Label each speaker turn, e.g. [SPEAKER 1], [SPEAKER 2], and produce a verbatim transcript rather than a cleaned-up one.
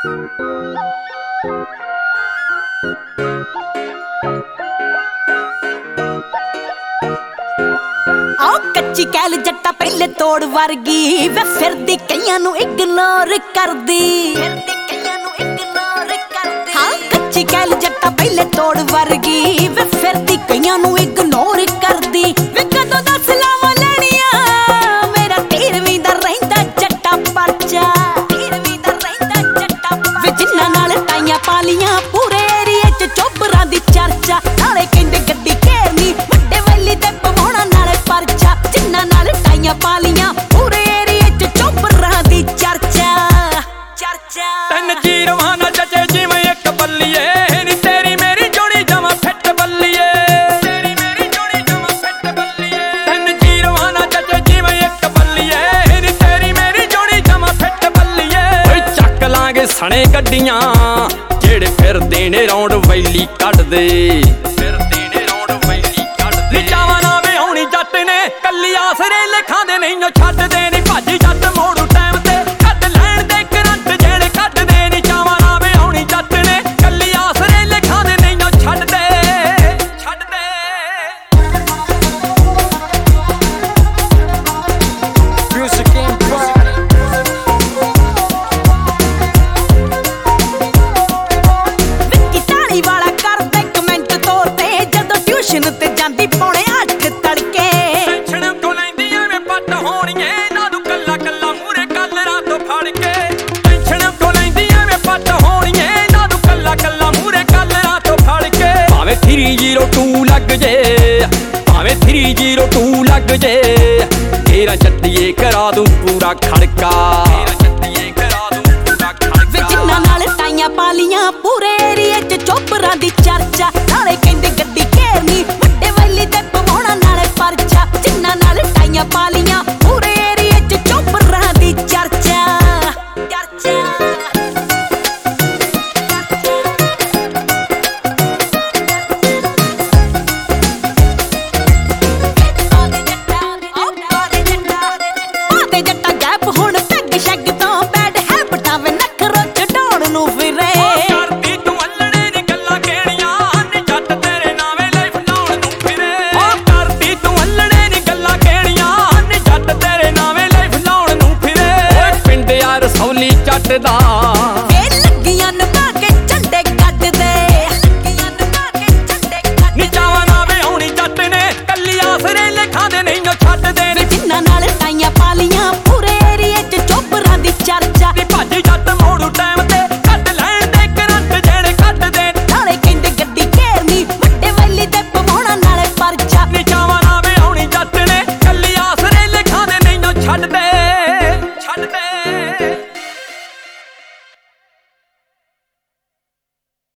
[SPEAKER 1] आओ कच्ची कैल जट्टा पहले तोड़ वर्गी वे फिरदी कईयां नू इग्नोर करदी हाँ कच्ची कैल जट्टा पहले तोड़ वर्गी वे फिरदी कईयां नू इग्नोर करदी वे कदों दा सलामां लैणियां मेरा तेरवीं दा रहिंदा जट्टा परचा तेरवीं दा रहिंदा जट्टा वे जिन्हां नाल टाइयां पालियां पूरे एरिए च चोबरां दी चर्चा नाले कहंदे गड्डी घेरनी वड्डे वैली ते पवाउणा नाले परचा जिन्हां नाल टाइयां पालियां पूरे एरिए च चोबरां दी चर्चा चर्चा
[SPEAKER 2] तन जीरवाना जचे जिवें एक बल्लीए नी तेरी मेरी जोड़ी जमा फिट बल्लीए तेरी मेरी जोड़ी जमा फिट बल्लीए तन जीरवाना जचे जिवें एक बल्लीए नी तेरी मेरी जोड़ी जमा फिट बल्लीए ओए ਚੱਕ ਲਾਂਗੇ ਸਣੇ ਗੱਡੀਆਂ ਜਿਹੜੇ ਫਿਰਦੇ ਨੇ ਰੌਂਡ ਵੈਲੀ ਕੱਢਦੇ ਫਿਰਦੇ ਨੇ ਰੌਂਡ ਵੈਲੀ ਕੱਢਦੇ ਚਾਵਾਂ ਨਾ ਵਿਆਹੁਣੀ ਜੱਟ ਨੇ ਕੱਲੀ ਆਸਰੇ ਲਿਖਾਂਦੇ ਨਹੀਂ ਓ ਛੱਡਦੇ ਨਹੀਂ ਭਾਜੀ ਜੱਟ ਮੋੜੂ ਟਾਈਮ ਤੇ ਕੱਢ ਲੈਣ ਦੇ ਕਰੰਟ ਜਿਹੜੇ ਕੱਢਦੇ ਨਹੀਂ ਚਾਵਾਂ ਨਾ ਵਿਆਹੁਣੀ ਜੱਟ ਨੇ ਕੱਲੀ ਆਸਰੇ ਲਿਖਾਂਦੇ ਨਹੀਂ ਓ ਛੱਡਦੇ ਛੱਡਦੇ Music Empire
[SPEAKER 1] ਤੇ ਜਾਂਦੀ ਪੌਣੇ ਅੱਠ ਤੜਕੇ
[SPEAKER 2] ਟੈਨਸ਼ਨ ਕੋ ਲੈਂਦੀ ਐਵੇਂ ਪੱਟ ਹੋਣੀਏ ਨਾ ਤੂੰ ਕੱਲਾ ਕੱਲਾ ਮੂਰੇ ਕੱਲ ਰਾਤੋਂ ਫੜ ਕੇ ਟੈਨਸ਼ਨ ਕੋ ਲੈਂਦੀ ਐਵੇਂ ਪੱਟ ਹੋਣੀਏ ਨਾ ਤੂੰ ਕੱਲਾ ਕੱਲਾ ਮੂਰੇ ਕੱਲ ਰਾਤੋਂ ਫੜ ਕੇ ਭਾਵੇਂ ਥ੍ਰੀ ਜ਼ੀਰੋ ਟੂ ਲੱਗ ਜੇ ਭਾਵੇਂ ਥ੍ਰੀ ਜ਼ੀਰੋ ਟੂ ਲੱਗ ਜੇ ਤੇਰਾ ਜੱਟੀਏ ਕਰਾ ਦੂੰ ਪੂਰਾ ਖੜਕਾ ਤੇਰਾ ਜੱਟੀਏ ਕਰਾ ਦੂੰ ਪੂਰਾ ਖੜਕਾ
[SPEAKER 1] ਵੇ ਜਿੰਨਾਂ ਨਾਲ ਟਾਈਆਂ ਪਾਲੀਆਂ ਪੂਰੇ ਏਰੀਏ 'ਚ ਚੋਬਰਾਂ ਦੀ ਚਰਚਾ ਨਾਲੇ ਕਹਿੰਦੇ ਗੱਡੀ ਘੇਰਨੀ ਵੱਡੇ ਵੈਲੀ ਤੇ ਪਵਾਉਣਾ ਨਾਲੇ ਪਰਚਾ ਜਿੰਨਾਂ ਨਾਲ ਟਾਈਆਂ ਪਾਲੀਆਂ ਪੂਰੇ ਏਰੀਏ 'ਚ ਚੋਬਰਾਂ ਦੀ ਚਰਚਾ ਚਰਚਾ
[SPEAKER 2] ਜੱਟ ਦਾ